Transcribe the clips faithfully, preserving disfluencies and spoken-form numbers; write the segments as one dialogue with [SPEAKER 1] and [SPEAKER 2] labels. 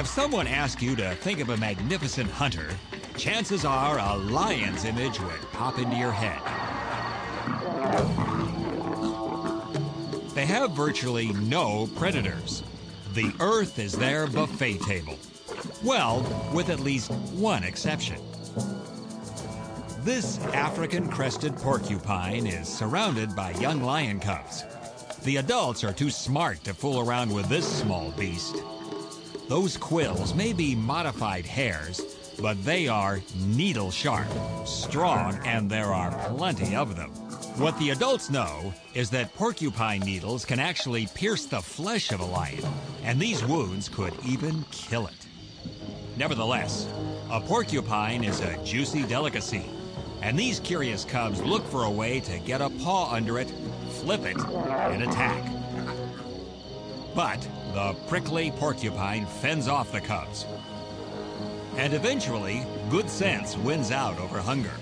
[SPEAKER 1] If someone asks you to think of a magnificent hunter, chances are a lion's image would pop into your head. They have virtually no predators. The earth is their buffet table. Well, with at least one exception. This African crested porcupine is surrounded by young lion cubs. The adults are too smart to fool around with this small beast. Those quills may be modified hairs, but they are needle sharp, strong, and there are plenty of them. What the adults know is that porcupine needles can actually pierce the flesh of a lion, and these wounds could even kill it. Nevertheless, a porcupine is a juicy delicacy, and these curious cubs look for a way to get a paw under it, flip it, and attack. But the prickly porcupine fends off the cubs. And eventually, good sense wins out over hunger.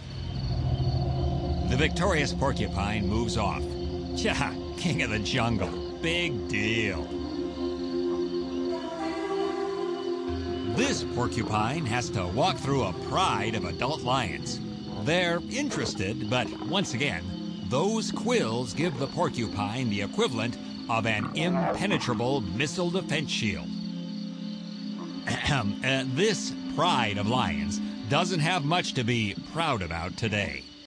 [SPEAKER 1] The victorious porcupine moves off. Yeah, king of the jungle. Big deal. This porcupine has to walk through a pride of adult lions. They're interested, but once again, those quills give the porcupine the equivalent of an impenetrable missile defense shield. uh, this pride of lions doesn't have much to be proud about today.